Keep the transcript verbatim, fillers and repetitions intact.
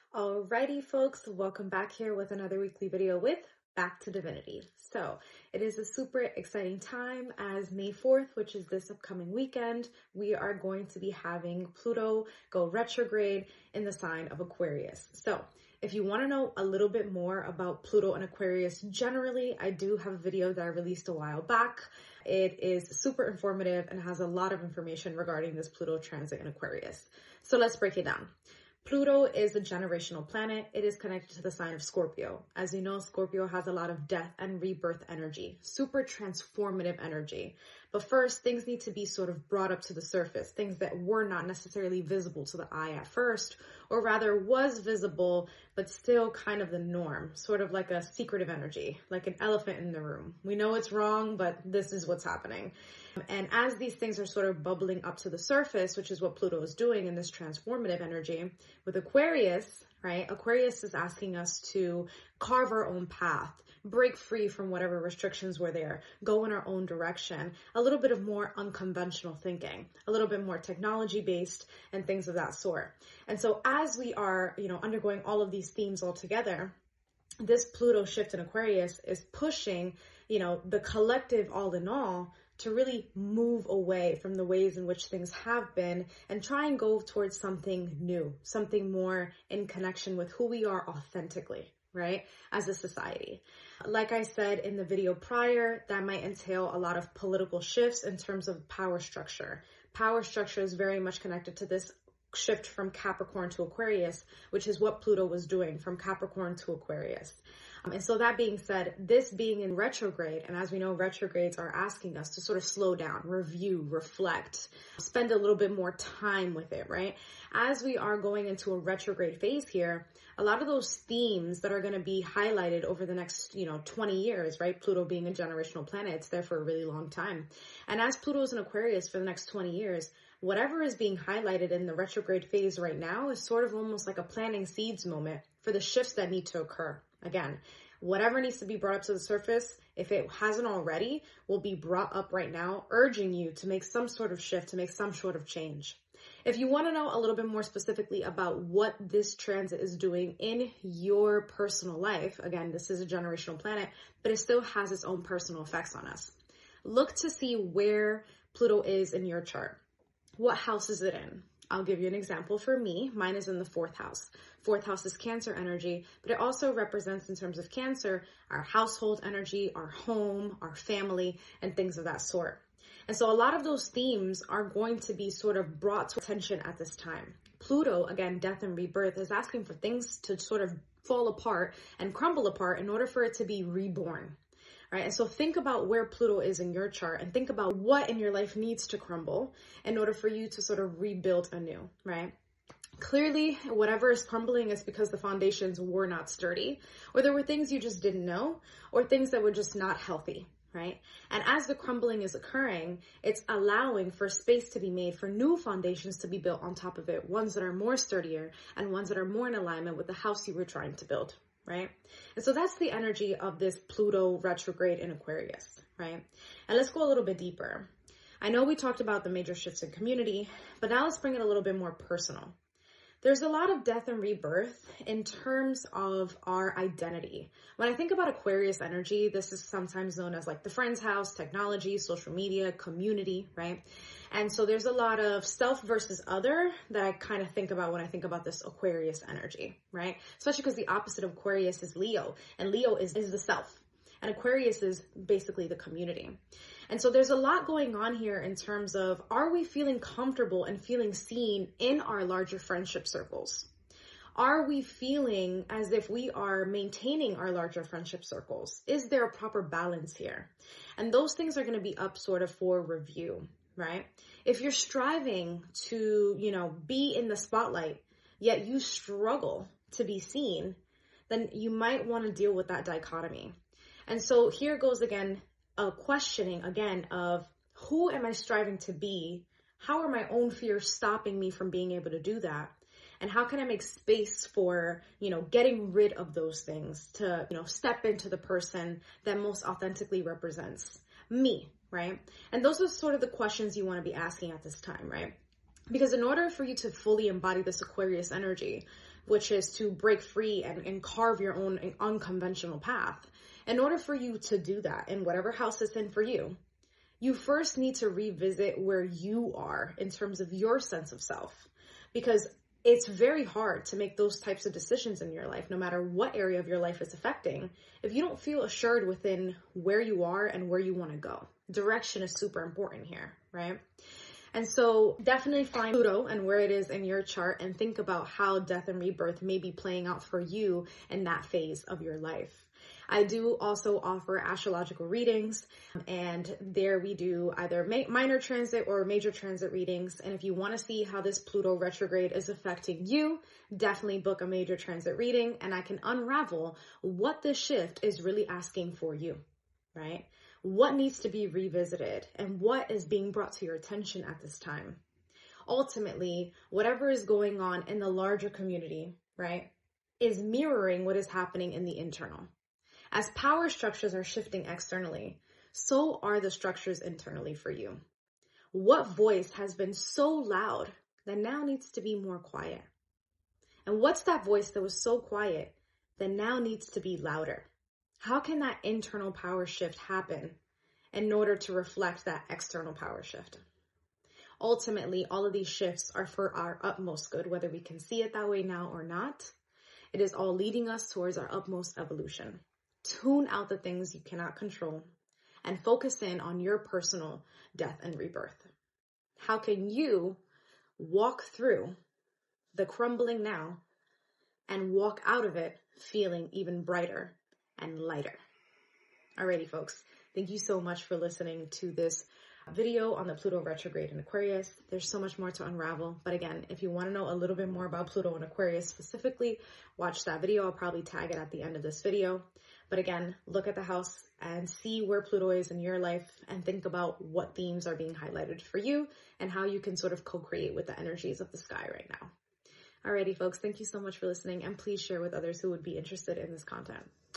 Alrighty, folks, welcome back here with another weekly video with Back to Divinity. So it is a super exciting time as May fourth, which is this upcoming weekend, we are going to be having Pluto go retrograde in the sign of Aquarius. So if you want to know a little bit more about Pluto and Aquarius generally, I do have a video that I released a while back. It is super informative and has a lot of information regarding this Pluto transit in Aquarius. So let's break it down. Pluto is a generational planet. It is connected to the sign of Scorpio. As you know, Scorpio has a lot of death and rebirth energy, super transformative energy. But first, things need to be sort of brought up to the surface, things that were not necessarily visible to the eye at first, or rather was visible, but still kind of the norm, sort of like a secretive energy, like an elephant in the room. We know it's wrong, but this is what's happening. And as these things are sort of bubbling up to the surface, which is what Pluto is doing in this transformative energy, with Aquarius, right? Aquarius is asking us to carve our own path, break free from whatever restrictions were there, go in our own direction, a little bit of more unconventional thinking, a little bit more technology based and things of that sort. And so as we are, you know, undergoing all of these themes all together, this Pluto shift in Aquarius is pushing, you know, the collective all in all to really move away from the ways in which things have been and try and go towards something new, something more in connection with who we are authentically, right, as a society. Like I said in the video prior, that might entail a lot of political shifts in terms of power structure. Power structure is very much connected to this shift from Capricorn to Aquarius, which is what Pluto was doing from Capricorn to Aquarius. Um, and so that being said, this being in retrograde, and as we know, retrogrades are asking us to sort of slow down, review, reflect, spend a little bit more time with it, right? As we are going into a retrograde phase here, a lot of those themes that are going to be highlighted over the next, you know, twenty years, right? Pluto being a generational planet, it's there for a really long time. And as Pluto's in Aquarius for the next twenty years, whatever is being highlighted in the retrograde phase right now is sort of almost like a planting seeds moment for the shifts that need to occur. Again, whatever needs to be brought up to the surface, if it hasn't already, will be brought up right now, urging you to make some sort of shift, to make some sort of change. If you want to know a little bit more specifically about what this transit is doing in your personal life, again, this is a generational planet, but it still has its own personal effects on us. Look to see where Pluto is in your chart. What house is it in? I'll give you an example for me. Mine is in the fourth house. Fourth house is Cancer energy, but it also represents in terms of Cancer, our household energy, our home, our family, and things of that sort. And so a lot of those themes are going to be sort of brought to attention at this time. Pluto, again, death and rebirth, is asking for things to sort of fall apart and crumble apart in order for it to be reborn. Right? And so think about where Pluto is in your chart and think about what in your life needs to crumble in order for you to sort of rebuild anew, right? Clearly, whatever is crumbling is because the foundations were not sturdy, or there were things you just didn't know, or things that were just not healthy, right? And as the crumbling is occurring, it's allowing for space to be made for new foundations to be built on top of it, ones that are more sturdier and ones that are more in alignment with the house you were trying to build. Right? And so that's the energy of this Pluto retrograde in Aquarius, right? And let's go a little bit deeper. I know we talked about the major shifts in community, but now let's bring it a little bit more personal. There's a lot of death and rebirth in terms of our identity. When I think about Aquarius energy, this is sometimes known as like the friend's house, technology, social media, community, right? And so there's a lot of self versus other that I kind of think about when I think about this Aquarius energy, right? Especially because the opposite of Aquarius is Leo, and Leo is, is the self, and Aquarius is basically the community. And so there's a lot going on here in terms of, are we feeling comfortable and feeling seen in our larger friendship circles? Are we feeling as if we are maintaining our larger friendship circles? Is there a proper balance here? And those things are going to be up sort of for review, right? If you're striving to, you know, be in the spotlight, yet you struggle to be seen, then you might want to deal with that dichotomy. And so here goes again, a questioning again of who am I striving to be? How are my own fears stopping me from being able to do that? And how can I make space for, you know, getting rid of those things to, you know, step into the person that most authentically represents me, right? And those are sort of the questions you want to be asking at this time, right? Because in order for you to fully embody this Aquarius energy, which is to break free and, and carve your own unconventional path, in order for you to do that in whatever house it's in for you, you first need to revisit where you are in terms of your sense of self. Because it's very hard to make those types of decisions in your life, no matter what area of your life it's affecting, if you don't feel assured within where you are and where you want to go. Direction is super important here, right? And so definitely find Pluto and where it is in your chart and think about how death and rebirth may be playing out for you in that phase of your life. I do also offer astrological readings, and there we do either ma- minor transit or major transit readings. And if you want to see how this Pluto retrograde is affecting you, definitely book a major transit reading, and I can unravel what this shift is really asking for you, right? What needs to be revisited and what is being brought to your attention at this time. Ultimately, whatever is going on in the larger community, right, is mirroring what is happening in the internal. As power structures are shifting externally, so are the structures internally for you. What voice has been so loud that now needs to be more quiet? And what's that voice that was so quiet that now needs to be louder? How can that internal power shift happen in order to reflect that external power shift? Ultimately, all of these shifts are for our utmost good, whether we can see it that way now or not. It is all leading us towards our utmost evolution. Tune out the things you cannot control and focus in on your personal death and rebirth. How can you walk through the crumbling now and walk out of it feeling even brighter and lighter? Alrighty, folks. Thank you so much for listening to this video on the Pluto retrograde in Aquarius. There's so much more to unravel. But again, if you want to know a little bit more about Pluto and Aquarius specifically, watch that video. I'll probably tag it at the end of this video. But again, look at the house and see where Pluto is in your life and think about what themes are being highlighted for you and how you can sort of co-create with the energies of the sky right now. Alrighty, folks. Thank you so much for listening, and please share with others who would be interested in this content.